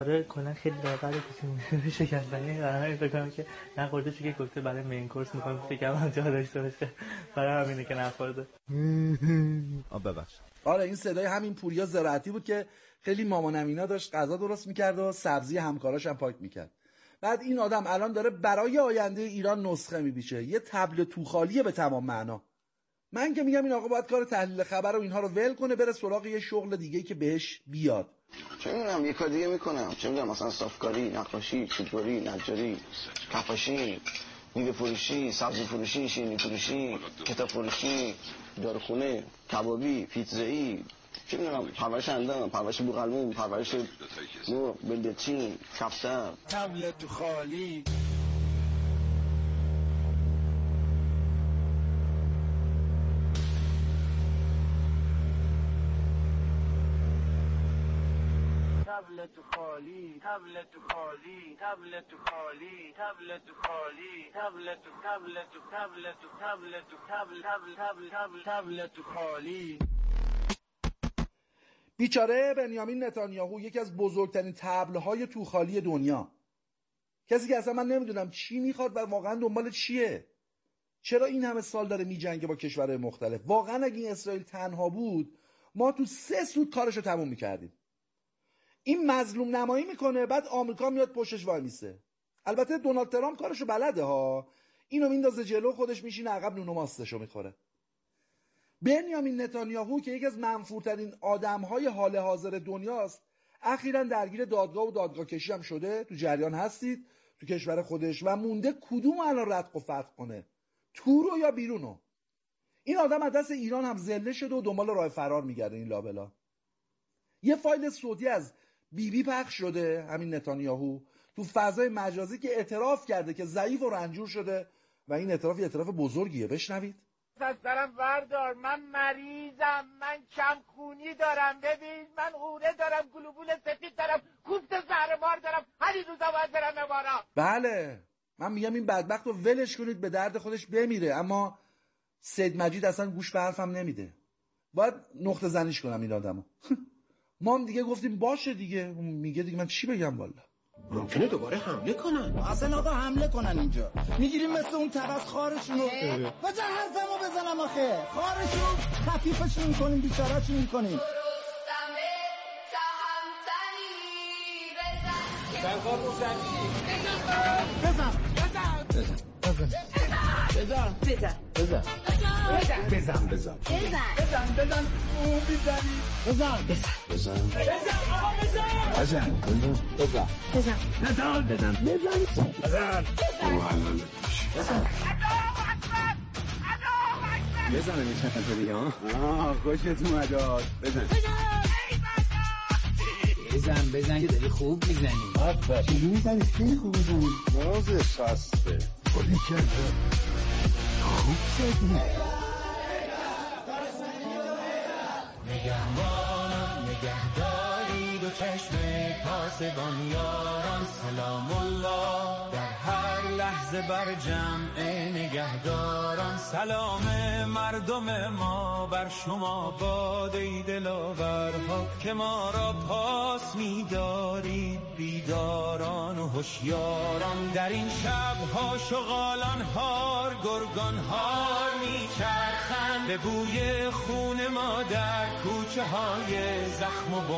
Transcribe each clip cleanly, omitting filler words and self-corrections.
آره کلا خیلی لاغره کسی شکستنی قراره فکر کنم که نخورده چون که گفته برای مین کورس میخوام فکرم جا داشته باشه برای همینه که نخورده. ببخش. آره این صدای همین پوریا زراعتی بود که خیلی مامان امینا داشت غذا درست میکرد و سبزی همکاراش هم پاک میکرد. بعد این آدم الان داره برای آینده ایران نسخه میبیشه، یه تبل توخالیه به تمام معنا. من که میگم این آقا باید کار تحلیل خبر و اینها رو ول کنه بره سراغ یه شغل دیگه که بهش بیاد. چه میدونم یه کار دیگه میکنم، چه میدونم مثلا صافکاری، نقاشی، چوببری، نجاری، کفاشی، میوه فروشی، سبزی فروشی، شیرینی فروشی، کتاب فروشی، داروخونه، کبابی، پیتزایی، چه میدونم پرورش اندام، پرورش بوقلمون، پرورش مرغ، بلدرچین، کفتر، تبل تو خالی. تبلت خالی، تبلت خالی، تبلت خالی، تبلت خالی، تبلت تبلت تبلت تبلت تبل تبلت خالی. بیچاره بنیامین نتانیاهو یکی از بزرگترین تبلهای توخالی دنیا، کسی که اصلا من نمیدونم چی میخواد و واقعا دنبال چیه، چرا این همه سال داره میجنگه با کشورهای مختلف. واقعا اگه این اسرائیل تنها بود ما تو 3 سوت کارشو تموم میکردیم. این مظلوم نمایی میکنه بعد آمریکا میاد پشتش وای میسه. البته دونالد ترامپ کارشو بلده ها، اینو میندازه جلو خودش میشینه عقب نون و ماستشو میخوره. بنیامین نتانیاهو که یکی از منفورترین آدمهای حال حاضر دنیاست اخیراً درگیر دادگاه و دادگاه کشی هم شده. تو جریان هستید تو کشور خودش و مونده کدوم الان ردق و فتق کنه، تو رو یا بیرونو. این آدم از دست ایران هم ذله شده و دنبال راه فرار میگرده. این لابلا یه فایل صوتی از بیبی پخش شده همین نتانیاهو تو فضای مجازی که اعتراف کرده که ضعیف و رنجور شده و این اعتراف یه اعتراف بزرگیه. بشنوید. از سرم بردار، من مریضم، من کم خونی دارم، ببین من اوره دارم، گلوبول سفید دارم، کوفت زهرمار دارم، هر روزا باید برم نوارا. بله من میگم این بدبخت رو ولش کنید به درد خودش بمیره، اما سید مجید اصلا گوش به حرفم نمیده. باید نقطه زنیش کنم این آدمو. ما هم دیگه گفتیم باشه دیگه، میگه دیگه من چی بگم والا. ممکنه دوباره حمله کنن. اصلا آقا حمله کنن اینجا میگیریم مثل اون طرف خارشونو بزن حرفمو بزنم آخه خارشون خفیفشون میکنیم بیچارهشون میکنیم. بزن میشه تو دیگه ها. خوشت اومد. بزن که داری خوب میزنی. آفر چیزی میزنی خیلی خوب میزنی. نازش هسته خودی کرده خوب زدی. نگهبانم نگهداری دو چشم پاسبان یاران، سلام الله در هر لحظه بر جمع نگهداران. سلام مردم ما بر شما باد ای دلاورها که ما را پاس می‌دارید بیداران و هوشیاران. در این شب‌ها شغالان هار گرگان هار میچرخند به بوی خون ما در کوچه های زخم و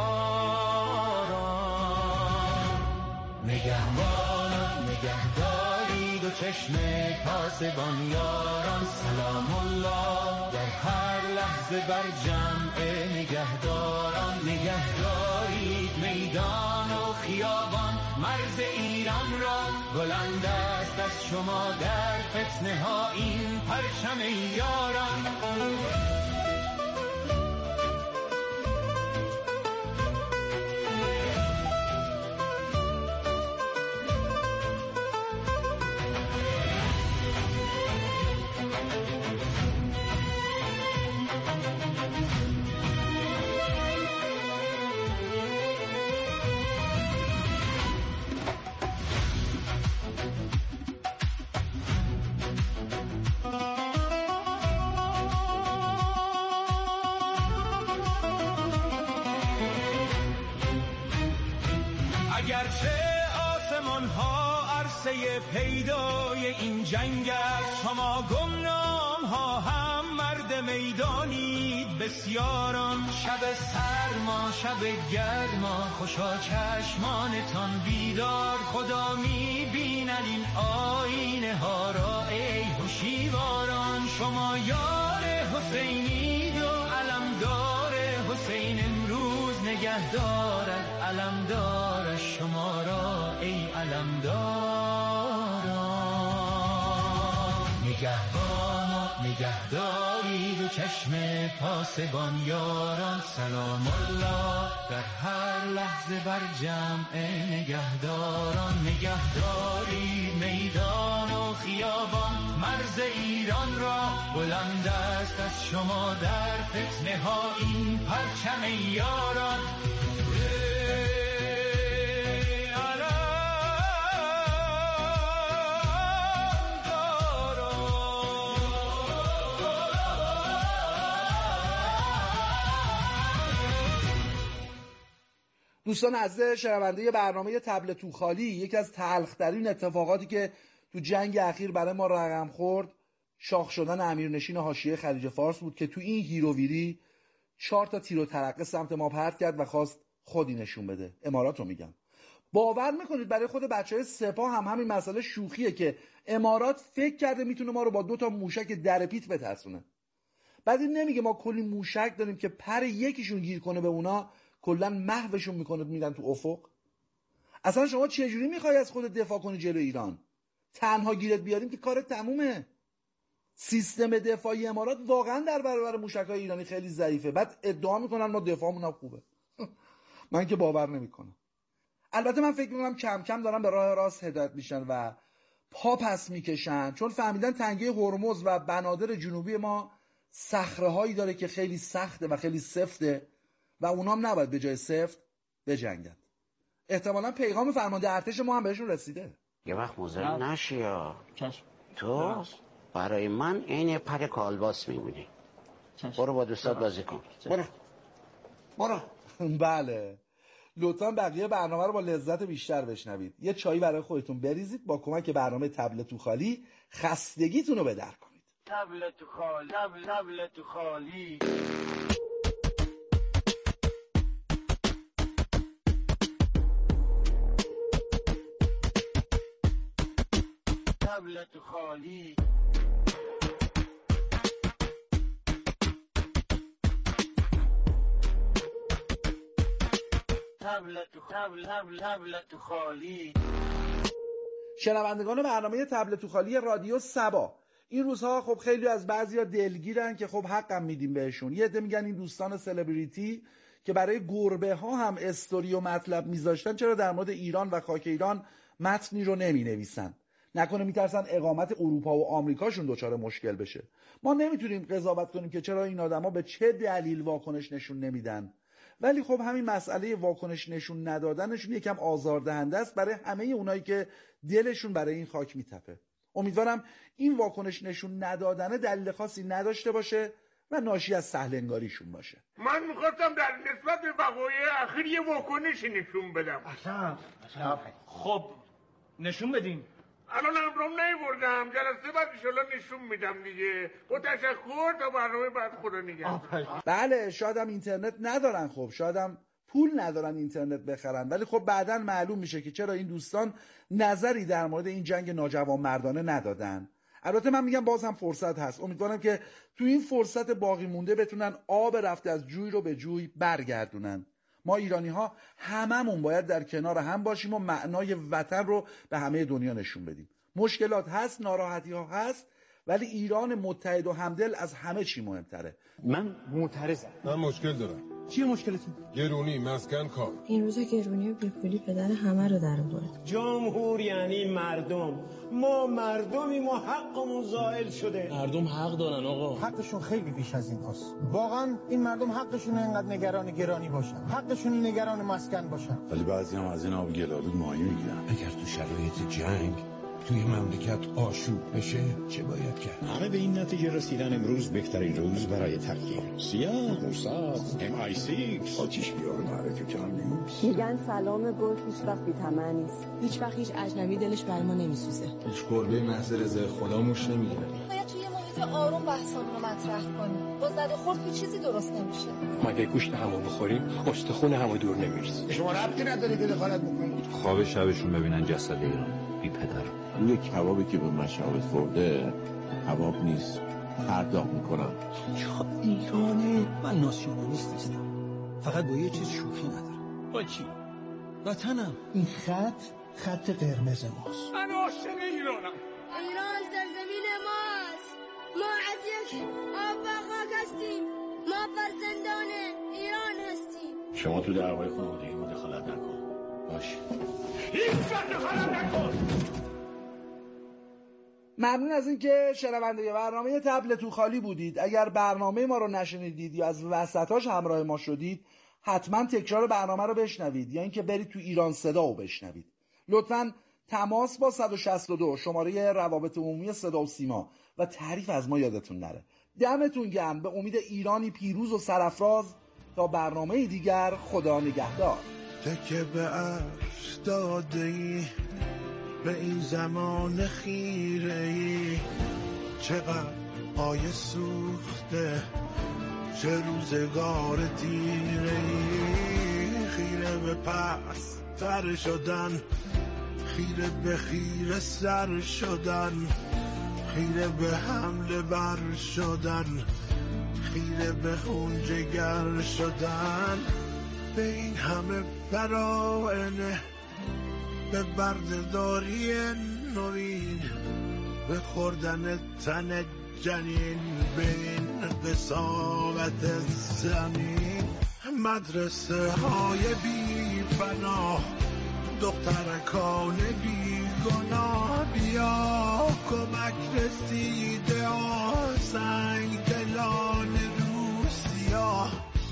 بمباران. نگهبانم نگهدارید و چشم پاسبان یاران، سلام الله در هر لحظه بر جمع نگهداران. نگهدارید میدان و خیابان مرز ایران را، بلند است از شما در فتنه ها این پرچم یاران. اگرچه آسمان ها عرصه پیدای این جنگ است، شما گمنام ها هم مرد میدانید بسیاران. شب سرما شب گرما خوشا چشمانتان بیدار، خدا میبیند این آینه ها را ای هوشیواران. شما یار حسینید و علمدار حسین امروز نگهدارد علمدار شما را ای علمداران. نگهبان و نگهدارید و چشم پاسبان یاران، سلام الله در هر لحظه بر جمع نگهداران. نگهدارید میدان و خیابان، مرز ایران را بلند است از شما در فتنه ها این پرچم یاران. دوستان عزیز شنونده برنامه طبل توخالی، یکی از تلخ‌ترین اتفاقاتی که تو جنگ اخیر برای ما رقم خورد شاخ شدن امیرنشین حاشیه خلیج فارس بود که تو این هیروویری 4 تا تیر و ترقه سمت ما پرت کرد و خواست خودی نشون بده. امارات رو میگم. باور میکنید برای خود بچهای سپاه هم همین مسئله شوخیه که امارات فکر کرده میتونه ما رو با 2 تا موشک در پیت بترسونه. بعد این نمیگه ما کلی موشک داریم که پر یکیشون گیر کنه به اونا کلا محوشون میکنه میرن تو افق. اصلا شما چجوری میخوای از خودت دفاع کنی جلو ایران؟ تنها گیرت بیاریم که کارت تمومه. سیستم دفاعی امارات واقعا در برابر موشک‌های ایرانی خیلی ضعیفه. بعد ادعا میکنن ما دفاعمون هم خوبه. من که باور نمیکنم. البته من فکر میکنم کم کم دارن به راه راست هدایت میشن و پا پس میکشن، چون فهمیدن تنگه هرمز و بنادر جنوبی ما صخره‌هایی داره که خیلی سخته و خیلی سفته و اونام نباید به جای سفت بجنگن. احتمالاً پیغام فرمانده ارتش ما هم بهشون رسیده. یه وقت مزاحم نشی یا تو برای من این پر کالباس میمونی. برو با دوستات بازی کن. برو. بله. لطفاً بقیه برنامه رو با لذت بیشتر بشنوید. یه چایی برای خودتون بریزید، با کمک برنامه طبل توخالی خستگیتون رو به در کنید. طبل توخالی، طبل توخالی. طبل توخالی. طبل توخالی. شنوندگان برنامه طبل توخالی رادیو سبا، این روزها خب خیلی از بعضیا دلگیرن که خب حقم میدیم بهشون. یه عده میگن این دوستان سلبریتی که برای گربه ها هم استوری و مطلب میذاشتن چرا در مورد ایران و خاک ایران متنی رو نمی نویسن؟ نکنه میترسن اقامت اروپا و آمریکاشون دچار مشکل بشه. ما نمیتونیم قضاوت کنیم که چرا این آدما به چه دلیل واکنش نشون نمیدن، ولی خب همین مسئله واکنش نشون ندادنشون یکم آزاردهنده است برای همه اونایی که دلشون برای این خاک میتپه. امیدوارم این واکنش نشون ندادن دلیل خاصی نداشته باشه و ناشی از سهلنگاریشون باشه. من میخواستم در نسبت به وقایع اخیر یه واکنش نشون بدم. اصلا خب نشون بدین. الان امرام نیوردم، جلسه بعد انشالله نشون میدم دیگه. با تشکر تا برنامه بعد خدا نگهدار. بله شاید هم اینترنت ندارن، خب شاید هم پول ندارن اینترنت بخرن، ولی خب بعداً معلوم میشه که چرا این دوستان نظری در مورد این جنگ ناجوانمردانه ندادن. البته من میگم باز هم فرصت هست. امیدوارم که تو این فرصت باقی مونده بتونن آب رفته از جوی رو به جوی برگردونن. ما ایرانی ها هممون باید در کنار هم باشیم و معنای وطن رو به همه دنیا نشون بدیم. مشکلات هست، ناراحتی ها هست، ولی ایران متحد و همدل از همه چی مهمتره. من معترضم. من مشکل دارم. چیه مشکلتون؟ گرونی، مسکن، کار. این روزا گرونی و بیپولی پدر همه رو در آورد. جمهور یعنی مردم. ما مردمی، ما حقمون زائل شده. مردم حق دارن آقا. حقشون خیلی بیش از این هست. واقعا این مردم حقشون اینقدر نگران گرانی باشن. حقشون نگران مسکن باشن. ولی بعضی هم از این آب گلالود ماهی میگیرن. اگر تو شرایط جنگ توی مملکت آشوب بشه چه باید کرد؟ همه به این نتیجه رسیدن امروز بهترین روز برای تغییر. سیاه، موساد، MI6 آتیش بیار معرکه کردیم. میگن سلام گل هیچ وقت بی‌طمع نیست. هیچ وقت هیچ اجنبی دلش برای ما نمیسوزه. هیچ گربه محض رضای خدا موش نمیگیره. باید توی محیط آروم بحثامون رو مطرح کنیم. با زد خورد هیچ چیزی درست نمیشه. مگه گوشت همو بخوریم استخون همو دور نمیرسه. شما ربطی نداری که دخالت بکنید. خواب شبشون ببینن جسد ایران بی پدر. روی کبابی که به مشابه خورده کباب نیست، پرداخت میکنم. چه ایرانه؟ من ناسیونالیست نیستم، فقط با یه چیز شوخی ندارم. با چی؟ وطنم. این خط قرمز ماست. من عاشق ایرانم. ایران سرزمین ماست. ما از یک آب و خاک هستیم. ما فرزندان ایران هستیم. شما تو دعوای خانوادگی ما دخالت نکن. باش. هیچ وقت دخالت نکن. ممنون از اینکه شنونده برنامه طبل تو خالی بودید. اگر برنامه ما رو نشنیدید یا از وسطاش همراه ما شدید، حتما تکرار برنامه رو بشنوید یا اینکه برید تو ایران صدا رو بشنوید. لطفاً تماس با 162 شماره روابط عمومی صدا و سیما و تعریف از ما یادتون نره. دمتون گرم. به امید ایرانی پیروز و سرافراز. تا برنامه دیگر، خدا نگهدار. تکه به عرش داده ای به این زمان خیره ای، چقدر آیه سوخته چه روزگار دیره ای، خیره به پس تر شدن، خیره به خیره سر شدن، خیره به حمله بر شدن، خیره به خون جگر شدن، به این همه براینه، به بردهداری نوین، به خوردن تن جنین، به این قساوت زمین، مدرسه های بی پناه، دخترکان بی گناه، بیا کمک رسیده سنگ دلان روسیا،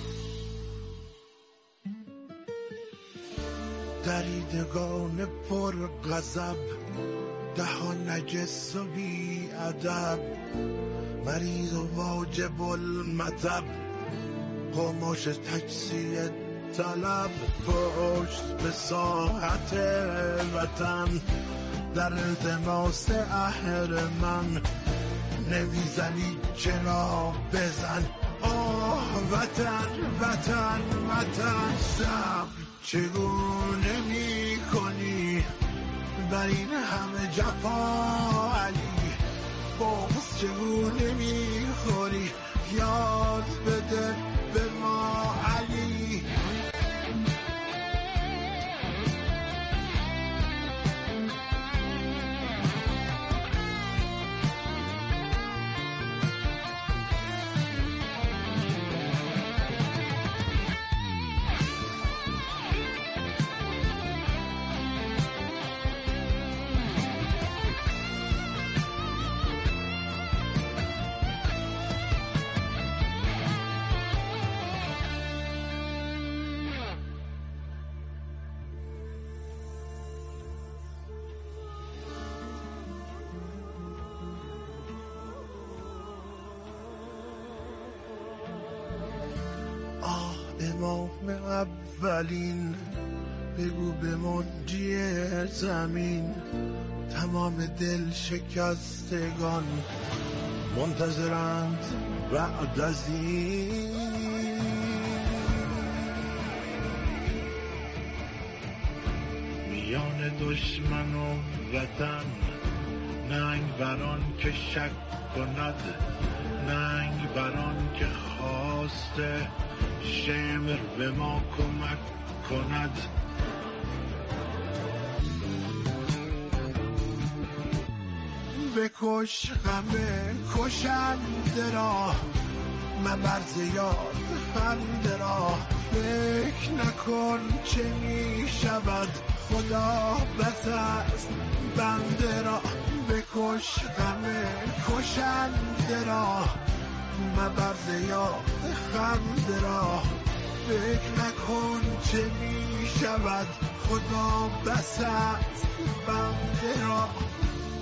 دریدگان پر غضب، دهان نجس و بی ادب، مریض و واجب المطب، قماش تجزیه طلب، پشت به ساحت وطن، در التماس اهرمن، نمیزنی چرا بزن، آه وطن وطن وطن، صبر چگونه می کنی بر این همه جفا علی، بغض چگونه می خوری یاد بده به ما علی. امام اولین، بگو به منجی زمین، تمام دل شکستگان منتظرند بعد از این، میان دشمن و وطن، ننگ بران که شک کند، ننگ بران که خواسته شمر به ما کمک کند، بکش غم کشنده را، مبرز یاد خنده را، فکر نکن چه می شود خدا بس است بنده را، بکش غم کشنده را، مبرز یاد خنده را، فکر نکن چه می شود خدا بس است بنده را.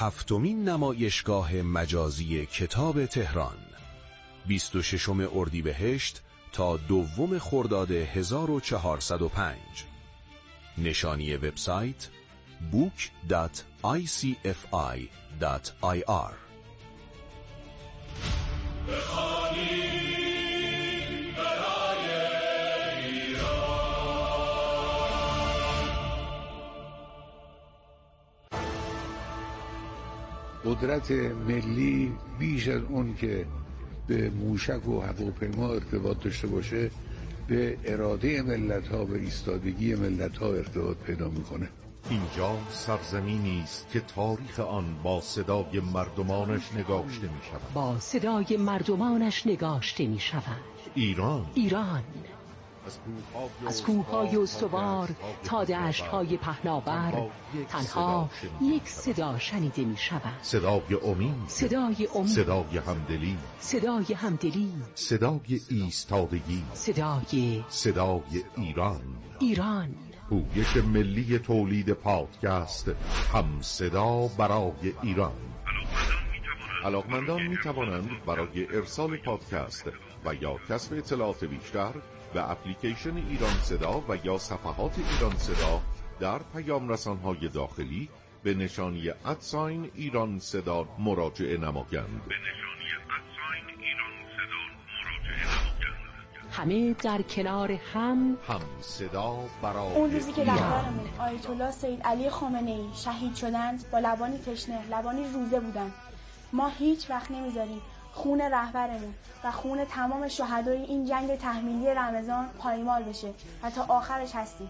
هفتمین نمایشگاه مجازی کتاب تهران 26 اردیبهشت تا 2 خرداد 1405. نشانی وبسایت book.icfi.ir. قدرت ملی بیش از اون که به موشک و هواپیما ارتباط داشته باشه به اراده ملت‌ها و ایستادگی ملت‌ها ارتباط پیدا میکنه. اینجا سرزمینی است که تاریخ آن با صدای مردمانش نگاشته می شود. با صدای مردمانش نگاشته می شود. ایران از کوه‌های استوار تا دشت‌های پهناور تنها یک صدا شنیده می شود. صدای امید، صدای همدلی، صدای ایستادگی، صدای ایران. پویش ملی تولید پادکست هم صدا برای ایران. علاقمندان می توانند برای ارسال پادکست و یا کسب اطلاعات بیشتر به اپلیکیشن ایران صدا و یا صفحات ایران صدا در پیام رسانهای داخلی به نشانی ایران صدا مراجعه نمایند. همه در کنار هم صدا برای اون روزی که رهبرمون آیت الله سید علی خامنه‌ای شهید شدند با لبانی تشنه، لبانی روزه بودند. ما هیچ وقت نمیذاریم خون رهبرمون و خون تمام شهدای این جنگ تحمیلی رمضان پایمال بشه و تا آخرش هستیم.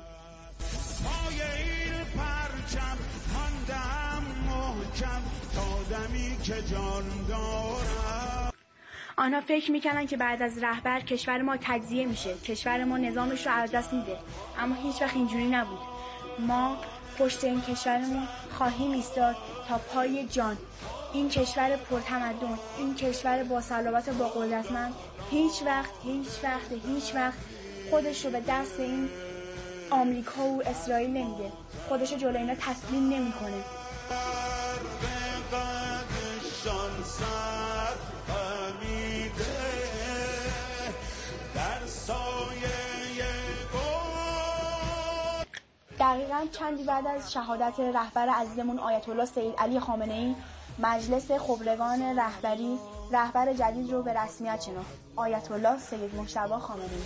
پرچم ماندم محکم تا دمی که جان دارم. آنها فکر میکنن که بعد از رهبر کشور ما تجزیه میشه، کشور ما نظامش رو از دست میده، اما هیچ وقت اینجوری نبود. ما پشت این کشورمون خواهیم ایستاد تا پای جان. این کشور پرتمدن، این کشور با صلابت و با قدرتمند هیچ وقت خودش رو به دست این آمریکا و اسرائیل نمیده، خودش رو جلوی اینا تسلیم نمیکنه. دقیقاً چندی بعد از شهادت رهبر عزیزمون آیت الله سید علی خامنه‌ای، مجلس خبرگان رهبری رهبر جدید رو به رسمیت شناخت، آیت الله سید مجتبی خامنه‌ای.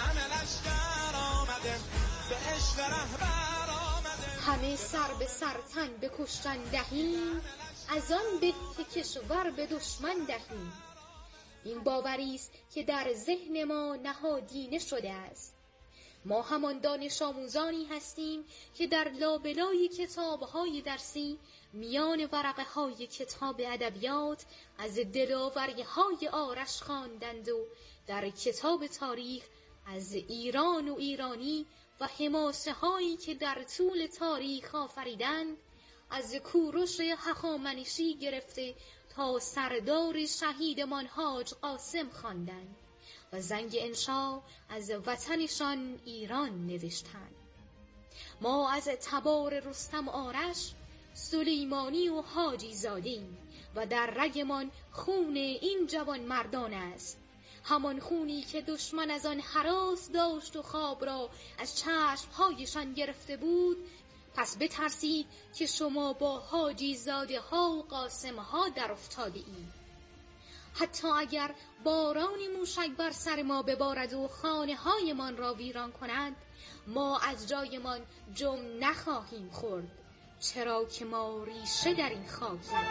همه سر به سر تن به کشتن دهیم، از آن به که کشور به دشمن دهیم. این باوری است که در ذهن ما نهادینه شده است. ما همان دانش آموزانی هستیم که در لابلای کتاب‌های درسی میان ورقه‌های کتاب ادبیات از دلاوری‌های آرش خواندند و در کتاب تاریخ از ایران و ایرانی و حماسه‌هایی که در طول تاریخ آفریدند، از کوروش هخامنشی گرفته تا سردار شهیدمان حاج قاسم خواندند و زنگ انشا از وطنشان ایران نوشتند. ما از تبار رستم آرش، سلیمانی و حاجی زادیم و در رگمان خون این جوان مردان است، همان خونی که دشمن از آن هراس داشت و خواب را از چشمهایشان گرفته بود. پس بترسید که شما با حاجی زاده ها و قاسم ها در افتاده اید. حتی اگر بارانی موشک بر سر ما ببارد و خانه های من را ویران کند، ما از جایمان جم نخواهیم خورد، چرا که ما ریشه در این خاکیم.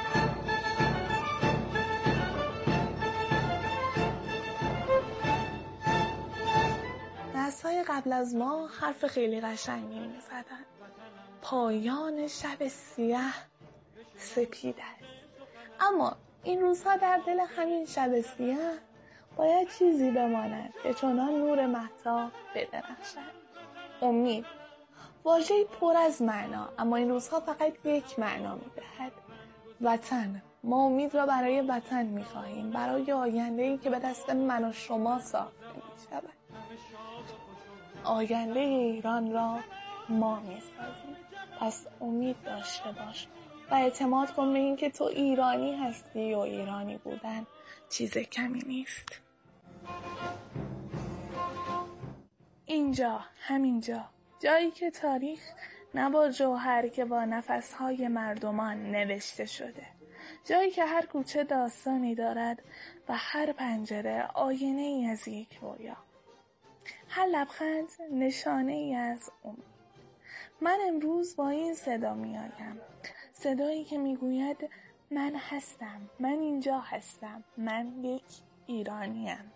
نسل‌های قبل از ما حرف خیلی قشنگی می‌زدن. پایان شب سیاه سپید است. اما این روزها در دل همین شب سیاه باید چیزی بماند که چنان نور مهتاب بدرخشد. امید، واژه‌ای پر از معنا، اما این روزها فقط یک معنا می‌دهد: وطن. ما امید را برای وطن می‌خواهیم، برای آینده‌ای که به دست من و شما ساخته می‌شود. آینده ایران را ما می‌سازیم. پس امید داشته باش و اعتماد کن به این که تو ایرانی هستی و ایرانی بودن چیز کمی نیست. اینجا، همینجا، جایی که تاریخ نه با جوهر که با نفسهای مردمان نوشته شده، جایی که هر کوچه داستانی دارد و هر پنجره آینه ای از یک رویا، هر لبخند نشانه ای از امید. من امروز با این صدا می آیم، صدایی که می گوید من هستم، من اینجا هستم، من یک ایرانیم.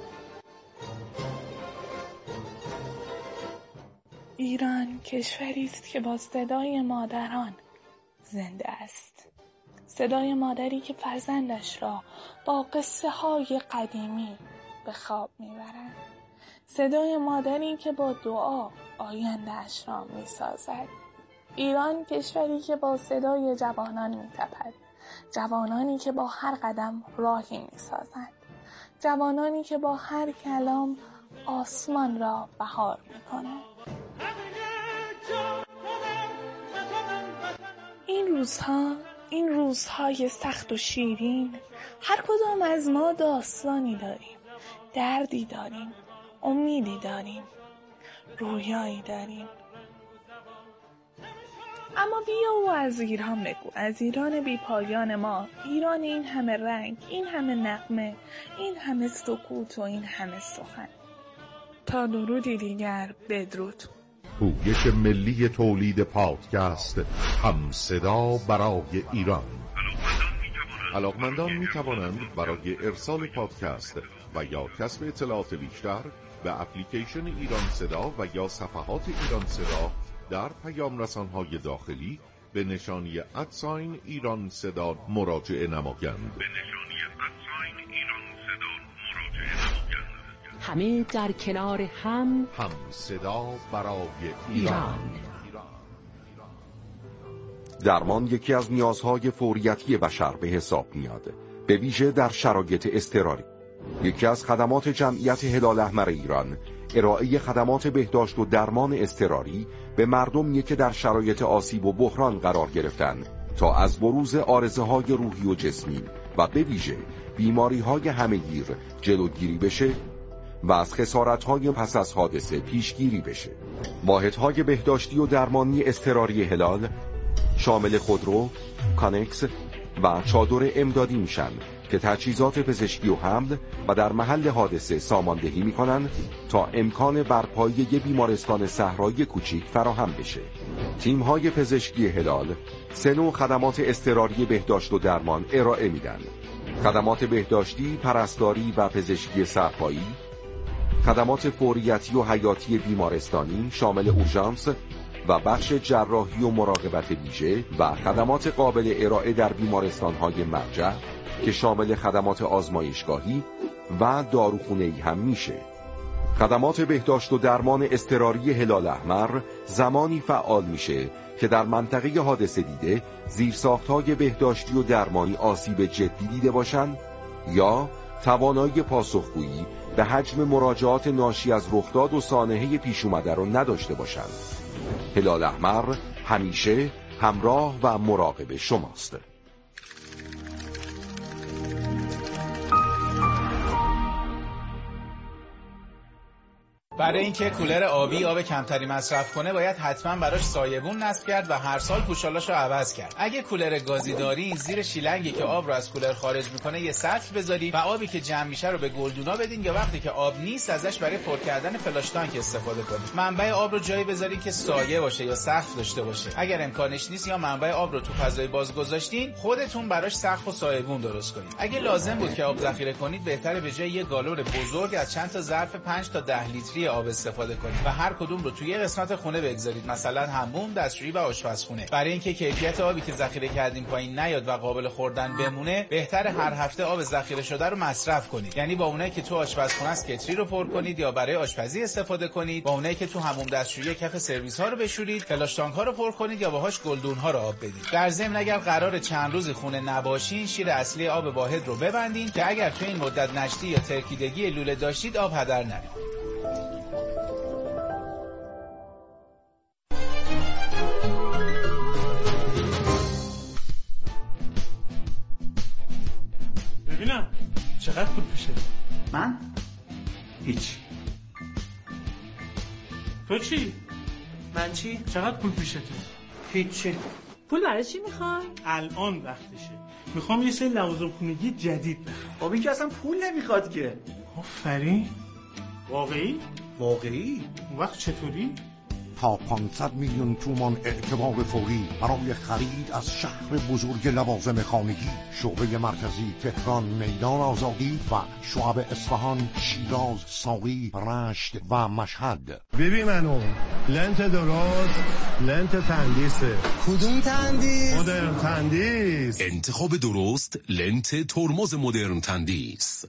ایران کشوری است که با صدای مادران زنده است. صدای مادری که فرزندش را با قصه های قدیمی به خواب میبرند. صدای مادری که با دعا آینده‌اش را میسازد. ایران کشوری که با صدای جوانان میتپد. جوانانی که با هر قدم راهی میسازند. جوانانی که با هر کلام آسمان را بهار میکنند. این روزهای سخت و شیرین، هر کدام از ما داستانی داریم، دردی داریم، امیدی داریم، رویایی داریم. اما بیا و از ایران بگو، از ایران بی پایان ما، ایران این همه رنگ، این همه نغمه، این همه سکوت و این همه سخن. تا درودی دیگر، بدرود. پویش ملی تولید پادکست هم صدا برای ایران. علاقمندان می توانند برای ارسال پادکست و یا کسب اطلاعات بیشتر به اپلیکیشن ایران صدا و یا صفحات ایران صدا در پیام رسانهای داخلی به نشانی ادساین ایران صدا مراجعه نمایند. همه در کنار هم صدا برای ایران. درمان یکی از نیازهای فوریتی بشر به حساب میاد، به ویژه در شرایط اضطراری. یکی از خدمات جمعیت هلال احمر ایران ارائه خدمات بهداشت و درمان اضطراری به مردمی که در شرایط آسیب و بحران قرار گرفتن تا از بروز عارضه‌های روحی و جسمی و به ویژه بیماری‌های همه‌گیر جلوگیری بشه و از خسارت‌های پس از حادثه پیشگیری بشه. واحدهای بهداشتی و درمانی اضطراری هلال شامل خودرو، کانکس و چادر امدادی میشن که تجهیزات پزشکی و حمل و در محل حادثه ساماندهی میکنن تا امکان برپایی یک بیمارستان صحرایی کوچیک فراهم بشه. تیم‌های پزشکی هلال سه نوع خدمات اضطراری بهداشت و درمان ارائه میدن: خدمات بهداشتی، پرستاری و پزشکی سرپایی، خدمات فوریتی و حیاتی بیمارستانی شامل اورژانس و بخش جراحی و مراقبت ویژه و خدمات قابل ارائه در بیمارستان‌های مرجع که شامل خدمات آزمایشگاهی و داروخانه‌ای هم میشه. خدمات بهداشت و درمان اضطراری هلال احمر زمانی فعال میشه که در منطقه حادثه دیده زیرساخت‌های بهداشتی و درمانی آسیب جدی دیده باشن یا توانایی پاسخگویی به حجم مراجعات ناشی از رخداد و سانحه پیش اومده رو نداشته باشند. هلال احمر همیشه همراه و مراقب شماست. برای اینکه کولر آبی آب کمتری مصرف کنه باید حتما براش سایبون نصب کرد و هر سال پوشالاشو عوض کرد. اگه کولر گازی دارین زیر شیلنگی که آب رو از کولر خارج میکنه یه سطل بذارید و آبی که جمع میشه رو به گلدونا بدین یا وقتی که آب نیست ازش برای پر کردن فلاش تانک استفاده کنید. منبع آب رو جایی بذارین که سایه باشه یا سقف داشته باشه. اگر امکانش نیست یا منبع آب رو تو فضای باز گذاشتین خودتون براش سقف و سایبون درست کنید. اگه لازم بود که آب ذخیره کنید بهتره به جای یه گالون بزرگ از چند تا ظرف 5 تا 10 لیتری آب استفاده کنید و هر کدوم رو توی قسمت خونه بگذارید، مثلا حموم، دستشویی و آشپزخونه. برای اینکه کیفیت آبی که ذخیره کردیم پایین نیاد و قابل خوردن بمونه بهتره هر هفته آب ذخیره شده رو مصرف کنید. یعنی با اونایی که تو آشپزخونه است کتری رو پر کنید یا برای آشپزی استفاده کنید، با اونایی که تو حموم دستشویی کف سرویس ها رو بشورید، فلاش تانک ها رو پر کنید یا باهاش گلدون ها رو آب بدید. در ضمن اگر قرار چند روز خونه نباشین شیر اصلی آب واحد رو ببندین که اگر تو این مدت نشتی یا ترکیدگی لوله داشتید آب هدر نره. من؟ هیچ. تو چی؟ من چی؟ چقدر پول پیشته؟ هیچی. پول برای چی میخوای؟ الان وقتشه. میخوام یه سری لوازم خونگی جدید بخرم. خب این که اصلا پول نمیخواد که. آفرین. واقعی؟ واقعی؟ اون وقت چطوری؟ تا 500 میلیون تومان اعتبار فوری برای خرید از شهر بزرگ لوازم خانگی. شعبه مرکزی تهران، میدان آزادی و شعب اصفهان، شیراز، ساقی، رشت و مشهد. ببین منو لنت درست، لنت تندیسه. کدوم تندیس؟ مدرن تندیس. انتخاب درست، لنت ترمز مدرن تندیس.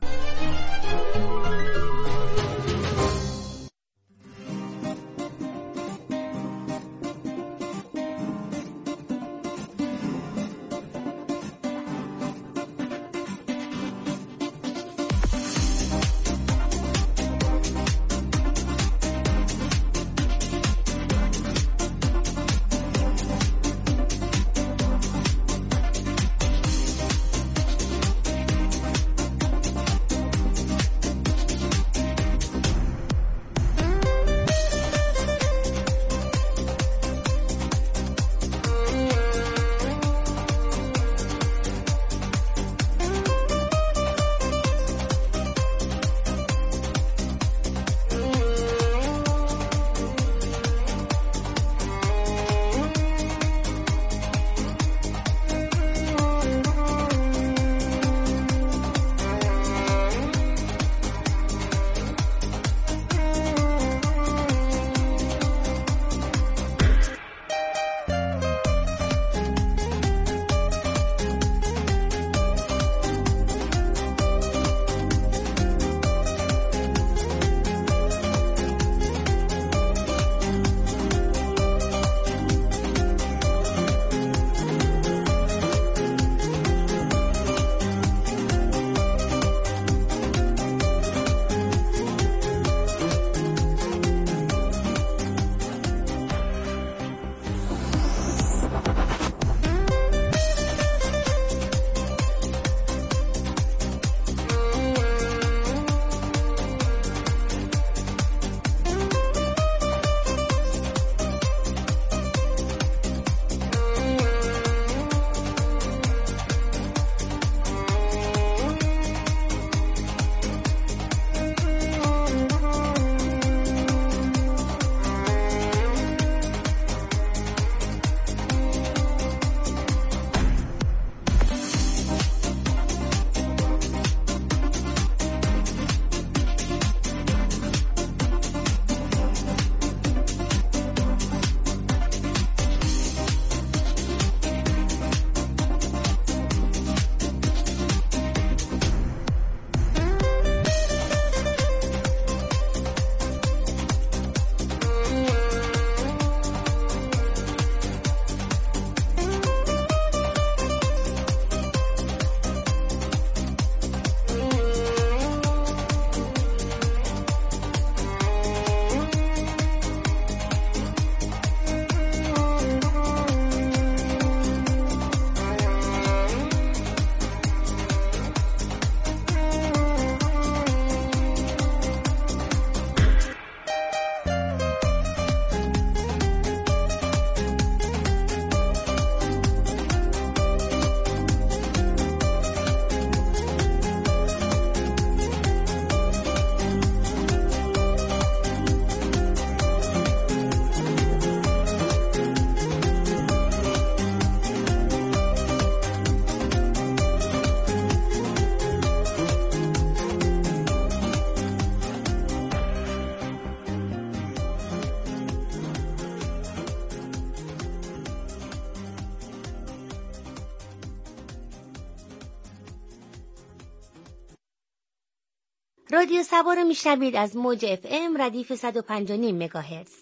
رادیو سبا رو میشنوید از موج FM ردیف 105.5 مگاهرتز.